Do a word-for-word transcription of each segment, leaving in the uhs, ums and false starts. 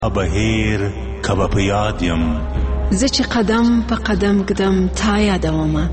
بهیر کبه په یاد یم زه چې قدم په قدم ګدم تا یادومه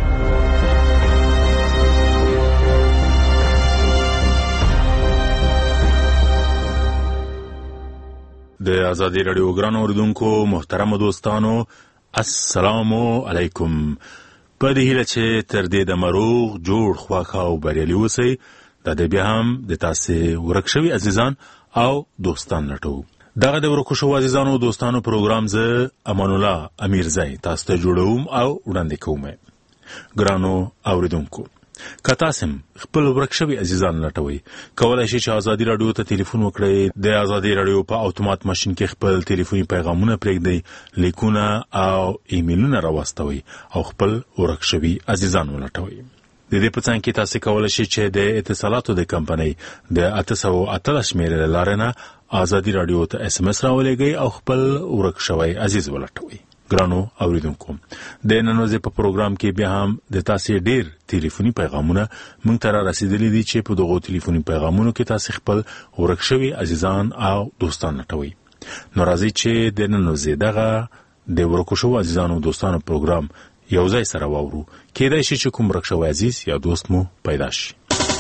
د آزادی رادیو ګرانو اوریدونکو محترم دوستانو السلام علیکم. په دې هیله چې تر دې د مروغ جوړ خواخا او بریالي اوسئ. دا د بیا هم د تاسو ورک شوي عزیزان او دوستان لټو. دغه د ورکو شو عزیزانو او دوستانو پروګرام زه امان الله امیرزی تاسو ته جوړوم او وړاندې کوم. ګرانو اوریدونکو که تاسو خپل ورک شوي عزیزان لټوي کولای شئ چې آزادی رادیو ته ټلیفون وکړئ. د آزادی رادیو په اتومات ماشين کې خپل ټلیفوني پیغامونه پرېږدئ، لیکونه او ایمیلونه راوستوي او خپل ورک شوي عزیزان ولټوي. د دې په څنګ کې تاسو کولای شئ چې د اتصالاتو د کمپنۍ د اته سوه اتلس شمیرې له لارې نه آزادی رادیو ته اس ام اس راولېږئ او خپل ورک شوی عزیز ولټوي. ګرانو اوریدونکو د نن ورځې په پروګرام کې بیا هم د تاسو ډیر ټلیفوني پیغامونه مونږ ته را رسیدلي دي چې په دغو ټلیفوني پیغامونو کې تاسو خپل ورک شوي عزیزان او دوستان لټوي. نو راځئ چې د نن ورځې دغه د ورکو شوو عزیزانو او دوستانو پروګرام یو ځای سره واورو. کېدای شي چې کوم ورک شوی عزیز یا دوست مو پیدا شي.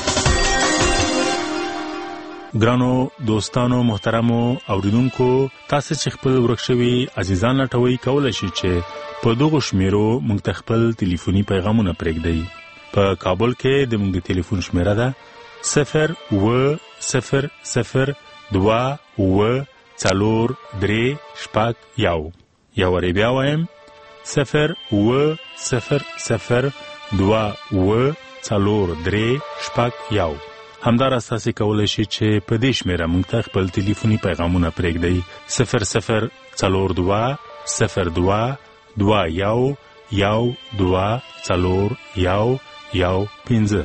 ګرانو دوستانو محترمو اوریدونکو تاسو چې خپل ورک شوي عزیزان لټوي کولای شئ چې په دغو شمیرو موږ ته خپل ټلیفوني پیغامونه پرېږدئ. په کابل کې د موږ ټلیفون شمیره ده صفر اوه صفر صفر دوه اوه څلور درې شپږ یو. یو وارې بیا وایم صفر اوه صفر صفر دوه اوه څلور درې شپږ یو. همداراز تاسو کولای شئ چې په دې شمیره موږ ته خپل ټلیفوني پیغامونه پرېږدئ صفر صفر څلور دوه صفر دوه دوه یو یو دوه څلور یو یو پنځه.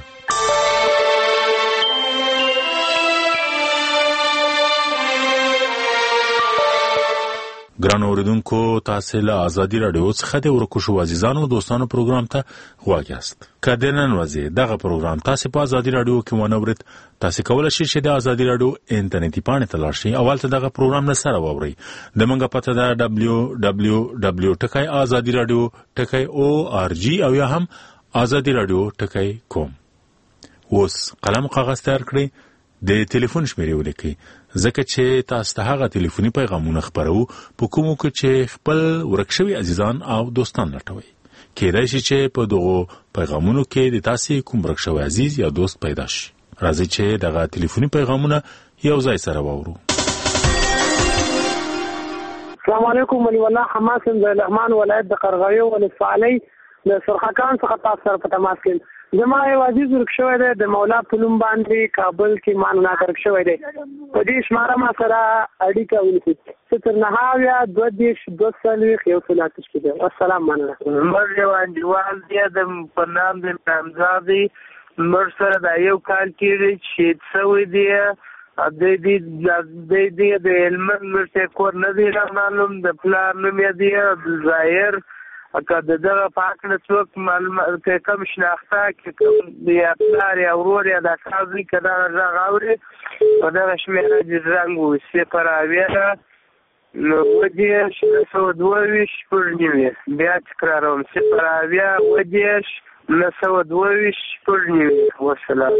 ګرانو اوریدونکو تاسو له آزادی رادیو څخه د ورکو شو عزیزانو دوستانو پروګرام ته غواړئ یاست. که د نن ورځې دغه پروګرام تاسو په آزادی رادیو کې ونه اورئ تاسو کولای شئ چې د آزادی رادیو انټرنیټي پاڼې ته لاړ شئ او هلته دغه پروګرام نه سره واورئ. د موږ پته ده ډبلیو ډبلیو ډبلیو ټکی آزادی رادیو ټکی او آر جی او یا هم آزادی رادیو ټکی کوم. اوس قلم کاغذ تیار کړئ، د ټلیفون شمیرې ولیکئ ځکه چې تاسو ته هغه ټلیفوني پیغامونه خپرو په کومو کې چې خپل ورک شوي عزیزان او دوستان لټوي. کېدای شي چې په دغو پیغامونو کې د تاسو کوم ورک شوی عزیز یا دوست پیدا شي. راځئ چې دغه ټلیفوني پیغامونه یو ځای سره واورو. السلام علیکم ولی الله حماس د لغمان ولایت د قرغیو ولسوالۍ د سرخکان څخه تاسو سره په تماس کې زما یو عزیز ورک شوی دی د مولا پلوم باندې کابل کې مانو ورک شوی دی. په دې شماره ما سره اړیکه ونیسئ صفر نهه اویا دوه دېرش دوه څلوېښت یو سل اته شپېته. السلام مننه. زموږ یو انډیوال دی د په نام د رمضان دی زموږ سره دا یو کال کېږي چې شهید شوی دی. د دې د د هلمند مشر کور نه دی رامعلوم، د پلار نوم یې دی ظاهر. که د دغه په هکله څوک معلومات کوم شناخته کې کوم یا پلار یا ورور یا دا کار وي که دغه غږ اوري په دغه شمېره دې زنګ ووهي صفر اویا اوه دېرش نهه سوه دوه ویشت شپږ نوي. بیا تکراروم صفر اویا اوه دېرش نهه سوه دوه ویشت شپږ نوي. وسلام.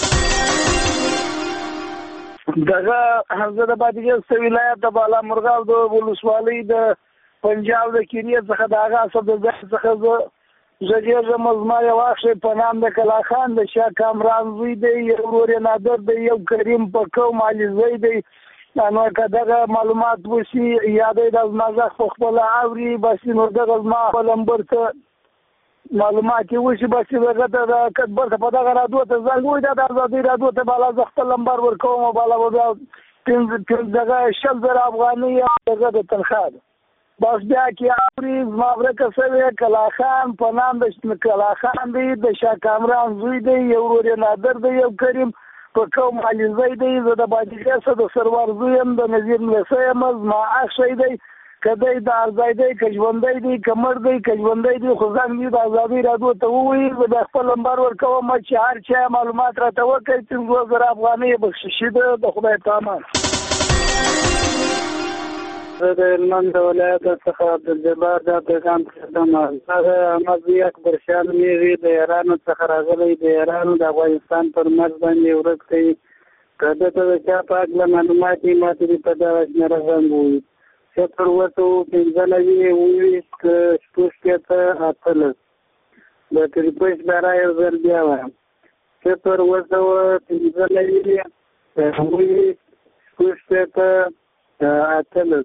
دغه حمزه د بادغیس ولایت د بالا مرغاب د ولسوالۍ د پنجاب د کیریه څخه د هغه اصل د ځای څخه زه زجیر زما یو اخشی په نام د کلا خان د شاه کامران زوی دی، یو ورور یې نادر دی، یو کریم په کوم علي زوی دی. نو که دغه معلومات وشي یا دی د زما غږ په خپله اوري بس نو دغه زما خپل نمبر ته معلومات یې وشي بس دغه ته د کټبر ته په دغه رادیو ته زنګ ووایي دا د ازادي رادیو ته بالا زه خپل نمبر ورکوم او بالا به بیا پنځه دغه شل زره افغانۍ دغه د تنخواه ده. بس بیا کې اوري زما ورکه شوې کلا خان په نام د کلا خان دی، د شاه کامران زوی دی، یو ورور یې نادر دی، یو کریم په کوم علي زوی دی. زه د بادغیس د سرور زوی یم، د نظیر ملسی یم. زما اخشی دی که دی د ارځای دی که ژوندی دی که مړ دی که ژوندی دی خو زنګ دی د ازادۍ رادیو ته ووایي زه بیا خپل نمبر ورکوم چې هر چا معلومات راته وکړي. پنځوس زره افغانۍ یې بخششي ده. د خدای په امان. زه د هلمند ولایت څخه عبدالجبار دا پیغام پرېږدم. هغه احمد اکبر شاه نومېږي، د ایرانو څخه راغلی، د ایرانو د افغانستان پر مرز باندې ورک کوي. که دته د چا په هکله معلومات وي ما ته دې په دغه شمېره زنګ ووهي. صفر اووه سوه پنځه نوي اووه ویشت شپږ شپېته اتلس. د ټلیفون شمېره یو ځل بیا وایم: صفر اووه سوه پنځه نوي اووه ویشت شپږ شپېته اتلس.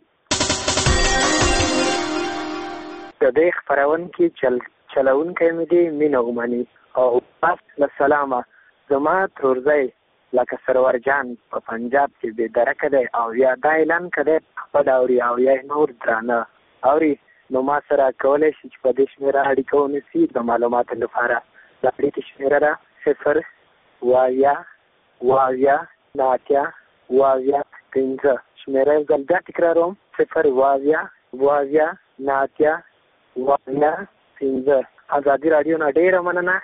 د دې خپرونکي چل چلونکی مې دی مینه ومني او پس له سلامه زما ترورزی لکه سرور جان په پنجاب کې بې درکه دی او یا دا اعلان کړی خپل اوري او یا نور درانه اوري نو ما سره کولی شي چې په دې شمېره اړیکه ونیسي د معلوماتو لپاره. د اړیکې شمېره ده صفر اوه اویا اوه اویا نهه اتیا اوه اویا پنځه. شمېره یو ځل بیا تکراروم: صفر اوه اویا اوه اویا نهه اتیا اوه اویا پنځه. ازادي راډیو نه ډېره مننه.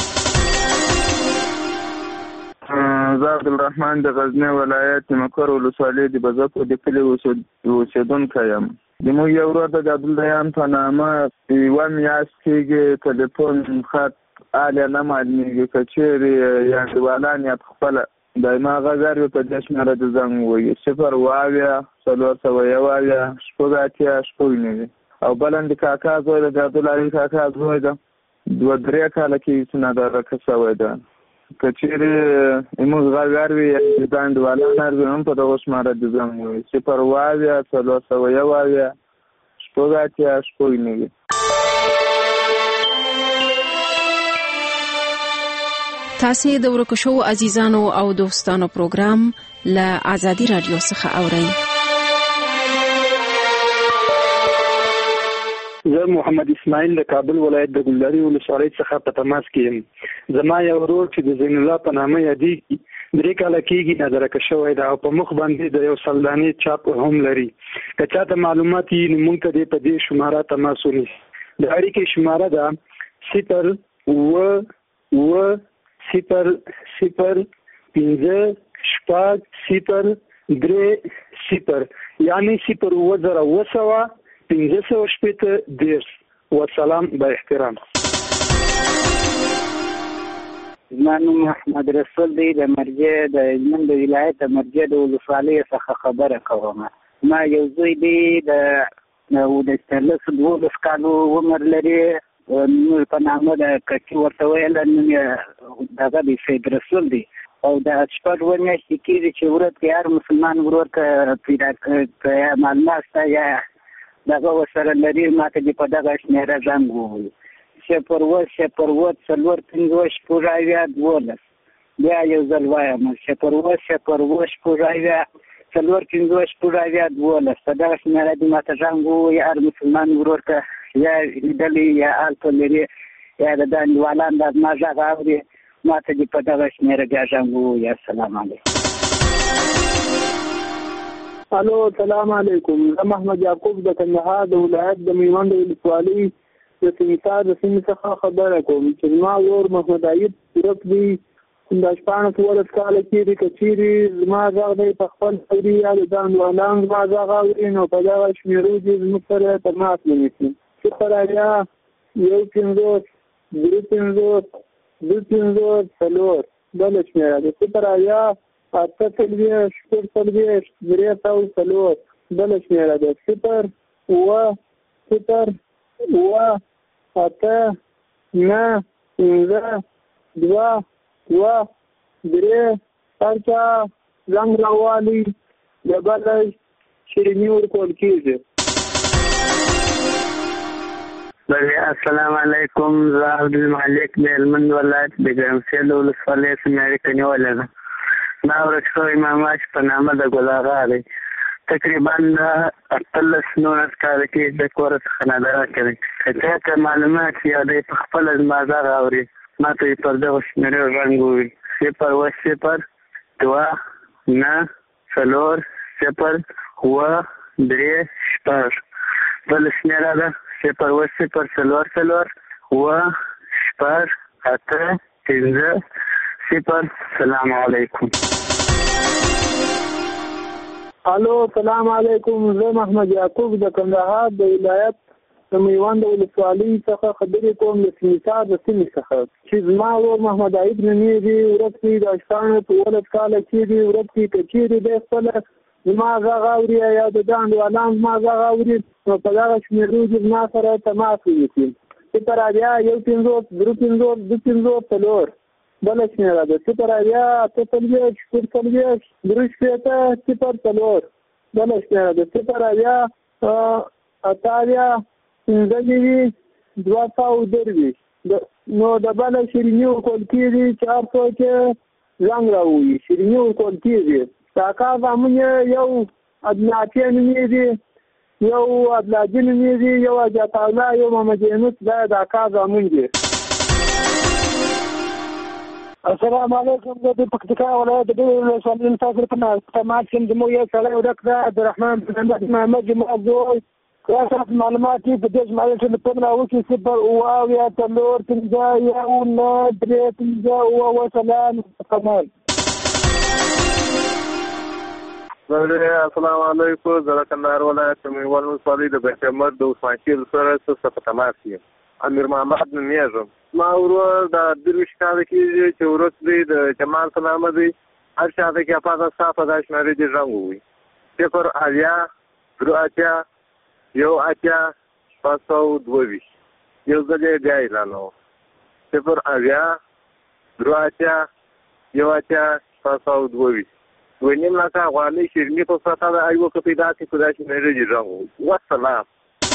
زه عبدالرحمن د غزني ولایت مقر ولسوالۍ د بزکو د کلي اوسېدونکی یم. زموږ یو ورور د عبدالدیان په نامه یوه میاشت کېږي تلیفون خط اهله نه معلومېږي. که چېرې یا انډیوالان یا پخپله دایما غږ اوري په دې شمېره د زنګ ووهي: صفر اوه اویا څلور سوه یو اویا شپږ اتیا شپږ نوي. او بله د کاکا زوی ده، د عبدالعلي کاکا زوی ده، دوه درې کاله کېږي چې نادارکه شوی ده. که چېرې زموږ غږ اوري یا د انډیوالان اوري هم په دغه شمېره د زنګ ووهي: صفر اوه اویا څلور سوه یو اویا شپږ اتیا شپږ نوي. تاسې د ورکو شوو عزیزانو او دوستانو پروګرام له آزادي راډیو څخه اورئ. زه محمد اسماعیل د کابل ولایت د ګلداري ولسوالۍ څخه په تماس کې یم. زما یو ورور چې د زین الله په نامه یادېږي درې کاله کېږي نادرکه شوی ده او په مخ باندې د یو سلدانې چاپ هم لري. که چاته معلومات وي نو موږ ته دې په دې شماره تماس ونیسي. د اړیکې شماره ده صفر اوه اوه صفر صفر پنځه شپږ صفر درې صفر، یعنی صفر اووه زره اووه سوه پنځه سوه شپېته دېرش. والسلام با احترام. زما نوم محمد رسول دی، د مرجع د هلمند د ولایت د مرجع د ولسوالۍ څخه خبره کوم. ما یو زوی دی د څوارلسو دولس کالو عمر لري، نور په نامه د کچي ورته ویله، نوم یې دغه دی سید رسول دی او د شپږ اووه میاشتې کېږي چې ورور کې هر مسلمان ورور که پیدا که معلومات شته یا دغه ورسره لري ما ته دې په دغه شمېره زنګ ووهي: صفر اووه صفر اووه څلور پنځه شپږ اویا دولس. بیا یو ځل وایم: صفر اووه صفر اووه شپږ اویا څلور پنځه شپږ اویا دولس. په دغه شمېره دې ما ته زنګ ووهي. هر مسلمان ورور که یا لیدلی یا هلته لري یا د ده انډیوالان دا زما غږ اوري ما ته دې په دغه شمېره بیا زنګ ووهي. السلام علیکم. الو السلام علیکم. زه محمد یعقوب د کندهار د ولایت د میوند ولسوالۍ د تیمسار د سیمې څخه خبره کوم چې زما ورور محمد عیب ورک دی، دا شپاړس اوولس کاله کېږي. که چېرې زما غږ دی په خپل اوري یا د ده انډیوالان زما غږ اوري نو په دغه شمېرو دې زموږ سره تماس ونیسي: صفر اویا یو پنځوس درې پنځوس دوه پنځوس څلور. بله شمېره ده صفر اویا اته څلوېښت شپږ څلوېښت درې سوه څلور. بله شمېره ده صفر اوه صفر اوه اته نهه پنځه دوه دوه درې. هر چا زنګ راوالي د بله شیریني ورکول کېږي. السلام علیکم. زه عبدالمالک د هلمند ولایت د ګرمسیر د ولسوالۍ څخه اړیکه نیولې ده. ما ورک شوی ماما چې په نامه د ګل اغا دی، تقریبا د اتلس نولس کاله کې د کور څخه نادرکه دی. که چاته معلومات یا دی په خپله زما غږ اوري ما ته یې پر دغو شمېرو زنګ ووهي: صفر اووه صفر دوه نهه څلور صفر اووه درې شپږ. بله شمېره ده صفر اووه صفر څلور څلور اووه شپږ اته پنځه صفر. السلام علیکم. الو سلام علیکم، زه محمد یعقوب د کندهار د ولایت د میوند ولسوالۍ څخه خبرې کوم، د سیمسار د سیمې څخه چې زما ورور محمد عید نومېږي، ورک دی د اشپاڼو په اوولس کاله کېږي، ورک دی که چېرې دی خپله زما غږ اوري یا د ده انډیوالان زما غږ اوري، نو په دغه شمېرو کې زما سره تماس ونیسي. صفر اویا یو پنځوس درې پنځوس دوه پنځوس څلور بله شمېره ده، صفر اویا اته څلوېښت شپږ څلوېښت درې شپېته صفر څلور بله شمېره ده، صفر اویا اته اویا پنځه نوي دوه سوه درویشت. نو د بله شیریني ورکول کېږي چې هر څوک یې زنګ راووهي، شیریني ورکول کېږي. د اکا زامن یې یو عدناتې نومېږي، یو عدلاجي نومېږي، یو حاجت الله، یو محمد یونس، دا د اکا زامن دي. السلام علیکم، زه د پکتیکا ولایت د ډېرو ولسوالۍ له تاسو سره په تماس یم. زموږ یو سړی ورک دی، عبدالرحمن بن محمد زما زوی. که تاسو معلومات یې په دې شمال ټلیفون راوکړي، صفر اوه اویا څلور پنځه یو نهه درې پنځه اوه اوه سلام کمال. السلام علیکم، زه د کندهار ولایت د میوند ولسوالۍ د بیت احمد د عثمان خیل سره څه په تماس یم. امیر محمد نومېږم. ما ورور د درویشت کاله کېږي چې ورک دی، د جمال په نامه دی. هر چا ته کې افاده ستا په دا شمېرې دې غږ ووایي. صفر اویا درې اتیا یو اتیا شپږ سوه دوه ویشت. یو ځل یې بیا اعلانوم، صفر اویا درې اتیا یو اتیا شپږ سوه دوه ویشت. دوه نیم لکه افغانۍ شیریني په پرته ده، ایوه که پیدا کړي په دا شمېرې دې غږ ووایي. والسلام.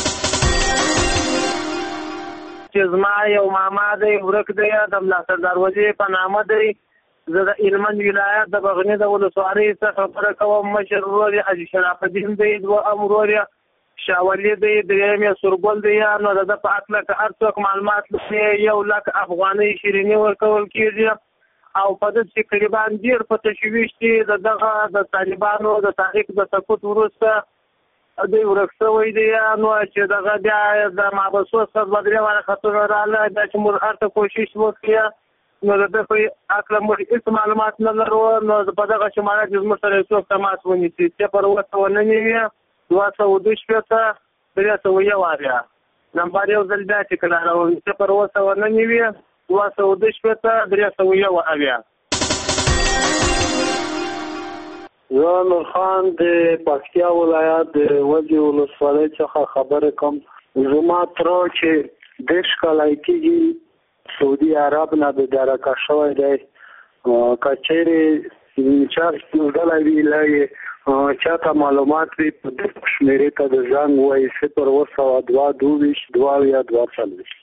چې زما یو ماما دی ورک دی، د ملا سردار وزیر په نامه دی. زه د هلمند ولایت د بغني د ولسوالۍ څخه خبره کوم. مشر ورور یې حاجي شرف الدین دی، دوهم ورور یې شاولي دی، درېیم یې سورګل دی. نو د ده په هکله که هر څوک معلومات لري، یو لک افغانۍ شیریني ورکول کېږي. او په ده چې قریبان ډېر په تشویش دي د دغه د طالبانو د تحریک د سقوط وروسته دوی ورک شوی دی. نو چې دغه بیا د محبسو څخه دوه درې واره خطونه راغله، بیا چې موږ هر څه کوشش وکړو، نو د ده په هکله موږ هېڅ معلومات نه لرو. نو په دغه شماره کې زموږ سره څوک تماس ونیسي. صفر اوه سوه نهه نوي دوه سوه دوه شپېته درې سوه یو اویا. نمبر یو ځل بیا تکراروم، صفر اوه سوه نهه نوي دوه سوه دوه شپېته درې سوه یو اویا. زه نور خان د پکتیا ولایت د وزې ولسوالۍ څخه خبرې کوم. زما تره چې دېرش کاله کېږي، سعودي عرب نه بېدرکه شوی دی. که چېرې چا ډله وي لا یې چاته معلومات وي، په دې شمېرې ته د زنګ وایي، صفر اوه سوه دوه دوه ویشت دوه اویا دوه څلوېښت.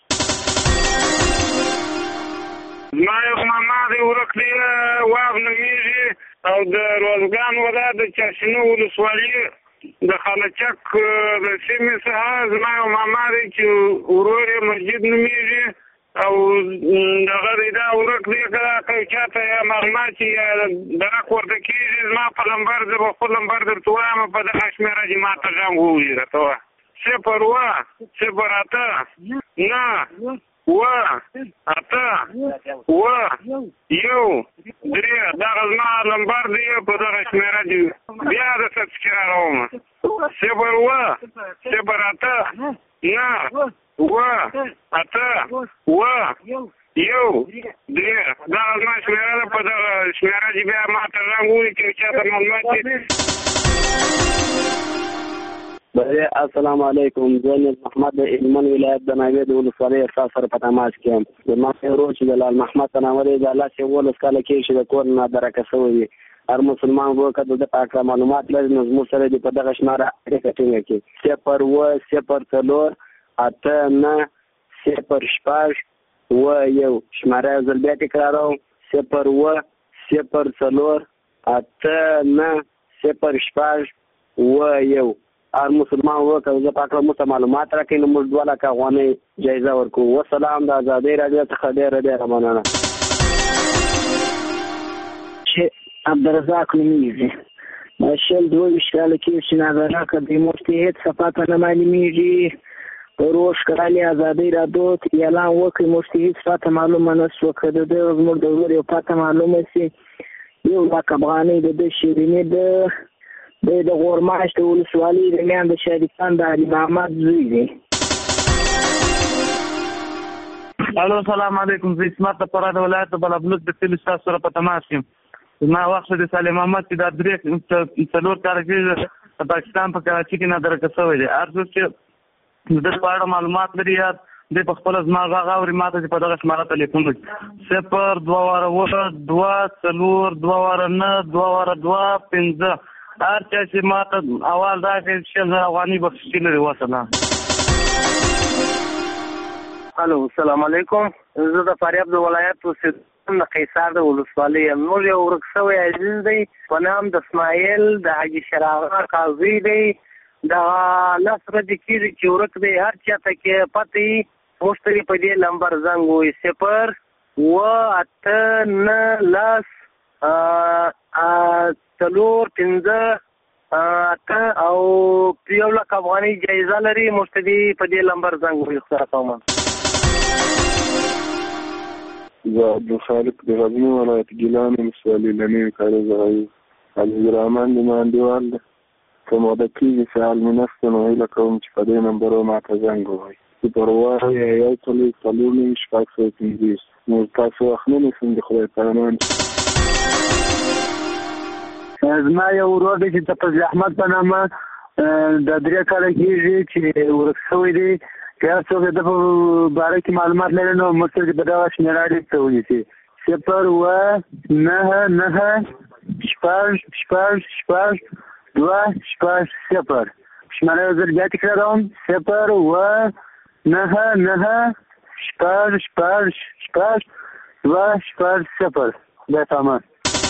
زما یو ماما دی ورک دی، واغ نومېږي، او د روزګان ولایت د چاشنو ولسوالۍ د خالچک د سیمې څخه زما یو ماما دی چې ورور یې مسجد نومېږي، او دغه دی دا ورک دی. که چاته معلومات چې درک ورته کېږي، زما په لمبر زه به خپل لمبر درته وایم، په دغه شمېره چې ما ته غږ ووایي راته وایه. صفر اوه صفر اته نه اوه اته اوه یو درې. دغه زما لمبر دی، په دغه شمېره دي بیا درته تکراروم، صفر اوه صفر اته نه اوه اته اوه یو درې. دغه زما شمېره ده، په دغه شمېره دي بیا ما ته غږ ووایي چې چاته معلومات دي. السلام علیکم، زه نور محمد د هلمند ولایت د ناوې د ولسوالۍ ارشاد سره په تماس کې یم. زما ورور چې د لال محمد په نامه دی، د لس یولس کاله کېږي چې د کور نه درکه شوی وي. هر مسلمان ورور که د ده په هکله معلومات لري، نو زموږ سره دې په دغه شماره اړیکه ټینګه کړي. صفر اوه صفر څلور اته نه صفر شپږ اوه یو. شماره یو ځل بیا تکراروم، صفر اوه صفر څلور اته نه صفر شپږ اوه یو. هر مسلمان ورور که زه په هکله موږ ته معلومات راکړي، نو موږ دوه لکه افغانۍ جایزه ورکوو. والسلام. د ازادۍ راډیو څخه ډېره ډېره مننه. چې عبدالرزاق نومېږي، شل دوه ویشت کاله کېږي چې ناظره که د مفتي هېڅ څه پته نه معلومېږي. روش کړالې ازادۍ راډیو ته اعلان وکړي، مفتي هېڅ پته معلومه نه شوه. که د ده زموږ د ورور یو پته معلومه شي، یو لک افغانۍ د ده شیریني ده دی د غورماش د ولسوالۍ د میان د شریفان د علي محمد زوی دی. الو سلام علیکم. زه اسمت د فراه د ولایت د بلابلوک د کلي ستاسو سره په تماس یم. زما وخت د سالم محمد چې دا درې څلور کاله کېږي د پاکستان په کراچي کې نادرکه شوی دی. هر څوک چې د دې په اړه معلومات لري یا دی په خپله زما غږ اوري ما ته چې په دغه شماره تلیفون وکړي صفر دوه واره اووه دوه څلور دوه واره نه دوه واره دوه پنځه. هر چا چې ما ته اول راکړي شل زره افغاني بخششي لري. وسلام. الو السلام علیکم. زه د فاریاب د ولایت اوسېدونکی د قیصار د ولسوالۍ یم. نور یو ورک شوی عزیز دی په نام د اسماعیل د حاجي شراغه قاضي دی. دغه لس ورځې کېږي چې ورک دی. هر چاته کې پته وي موږ ته په دې نمبر زنګ ووایي صفر اووه اته نه لس څلور پنځه اته او یو لک افغانۍ جایزه لري. موږ ته دې په دې نمبر زنګ ووایي. خساره کوم. زه عبدالخالق د غزني ولایت ګیلان ولسوالۍ له نوي کاري ځای عبدالرحمن د مانډیوال ده. که موده کېږي فعال مې نشته نو هیله کوم چې په دې نمبرو ما ته زنګ ووایي. صفر اووه یو څلور څلور نوي شپږ سوه پنځوس. نو تاسو وخت نه نیسم د خدای په امان. زما یو ورور دی چې د فضل احمد په نامه د درې کاله کېږي چې ورک شوی دی. که هر څوک د په باره کې معلومات لري نو موږ ته په دغه شمېره ډېر څه ونیسي. صفر اووه نهه نهه شپږ شپږ شپږ دوه شپږ صفر. شمېره یو ځل بیا تکراروم. صفر اووه نهه نهه شپږ شپږ شپږ دوه شپږ صفر. خدای پامان.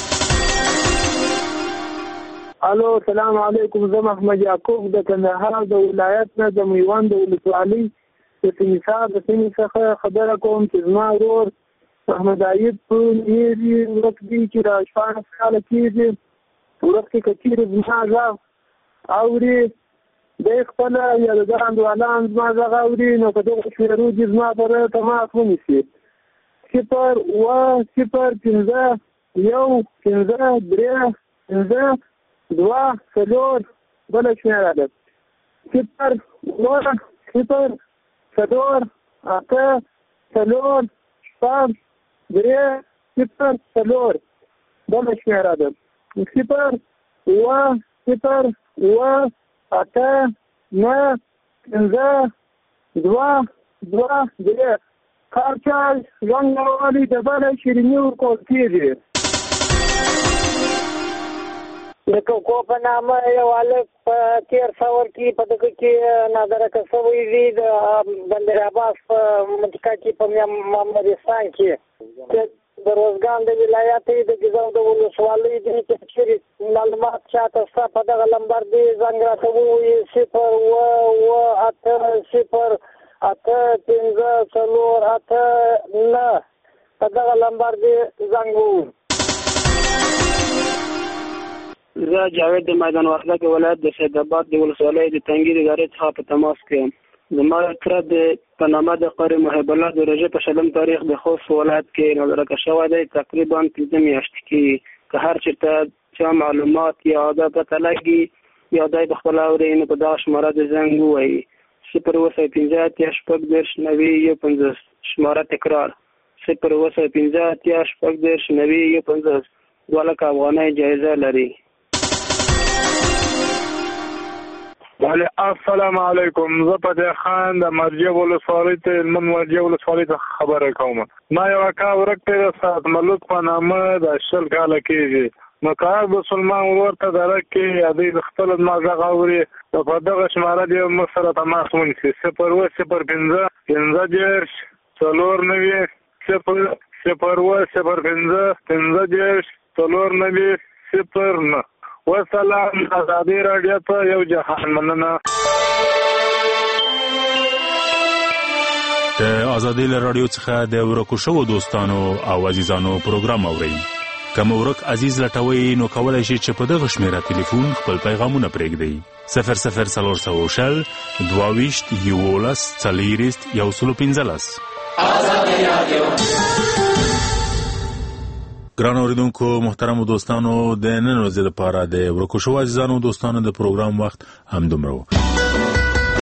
الو سلام علیکم. زه محمد یعقوب د کندهار د ولایت نه د میوند د ولسوالۍ د تنیسار د سیمې څخه خبره کوم چې زما ورور محمد عیب په نیري ورک دی چې را شپاړس کاله کېږي. ورک کې که چېرې زما غږ اوري دی خپله یا د ده انډوالان زما غږ اوري نو که دغه شمېرو دې زما سره تماس ونیسي. صفر اووه صفر پنځه یو پنځه درې پنځه دوه څلور بله شمېره ده. صفر اووه صفر څلور اته څلور شپږ درې صفر څلور بله شمېره ده. صفر اووه صفر اووه اته نه پنځه دوه دوه درې. هر چا ژوند راولي د بله شیریني ورکول کېږي. د کوکو په نامه یو هلک په تېر څور کې په دغه کې نادرکه شوی دی د بندر عباس په منطقه کې په محمدستان کې د روزګان د ولایت د ګیزو د ولسوالۍ دی چې چېرې معلومات چاته شته په دغه نمبر دی زنګ راته ووایي صفر اووه اووه اته صفر اته پنځه څلور اته نه په دغه نمبر دی زنګ ووایي. زه جاوید د میدان وردګ ولایت د سیدآباد د ولسوالۍ د تنګي د ادارې څخه په تماس کې یم. زما تره د په نامه د قاري محب الله د روژې په شلم تاریخ د خوست ولایت کې نادرکه شوی دی. تقریبا پنځه میاشتې کېږي. که هر چېرته چا معلومات یا دا پته لګي یا دی په خپله اوري نو په دغه شماره د زنګ ووایي. صفر اووه سوه پنځه اتیا شپږ دېرش نوي یو پنځوس. شماره تکرار صفر اووه سوه پنځه اتیا شپږ دېرش نوي یو پنځوس. دوه لکه افغانۍ جایزه لري. وعلی السلام علیکم. زه فتح خان د مرجع ولسوالۍ ته هلمند مرجع ولسوالۍ ته خبره کوم. ما یو اکا ورک دی د سعد ملک په نامه د شل کاله کېږي. نو که هر مسلمان ورور ته درک کړي یا دوی د خپله زما غږ اوري نو په دغه شماره دې موږ سره تماس ونیسي. صفر اووه صفر پنځه پنځه دېرش څلور نوي صفر صفر اووه صفر پنځه پنځه دېرش څلور نوي صفر نه. وسلام. ازادي راډیو ته یو جهان مننه. د ازادي راډیو څخه د ورکو شوو دوستانو او عزیزانو پروګرام اورئ. که مو ورک عزیز لټوئ نو کولی شئ چې په دغه شمېره تلیفون خپل پیغامونه پرېږدئ. صفر صفر څلور سوه شل دوه ویشت یولس څلېرویشت یو سل پنځلس. ازادي راډیو ګران اوریدونکو محترم دوستانو د نن ورځې لپاره د ورکو شو عزیزانو دوستانو د پروګرام وخت هم دومره و